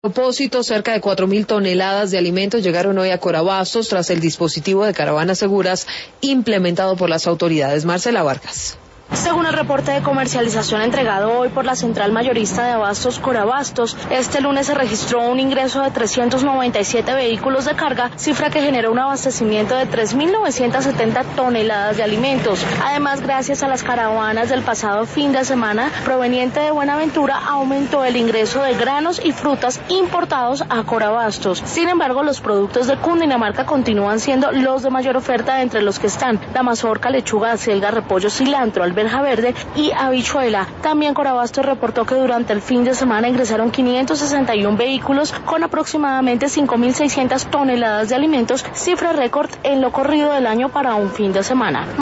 A propósito, cerca de 4.000 toneladas de alimentos llegaron hoy a Corabastos tras el dispositivo de caravanas seguras implementado por las autoridades. Marcela Vargas. Según el reporte de comercialización entregado hoy por la central mayorista de abastos Corabastos, este lunes se registró un ingreso de 397 vehículos de carga, cifra que generó un abastecimiento de 3.970 toneladas de alimentos. Además, gracias a las caravanas del pasado fin de semana proveniente de Buenaventura, aumentó el ingreso de granos y frutas importados a Corabastos. Sin embargo, los productos de Cundinamarca continúan siendo los de mayor oferta, entre los que están la mazorca, lechuga, acelga, repollo, cilantro, alberja verde y habichuela. También Corabastos reportó que durante el fin de semana ingresaron 561 vehículos con aproximadamente 5.600 toneladas de alimentos, cifra récord en lo corrido del año para un fin de semana.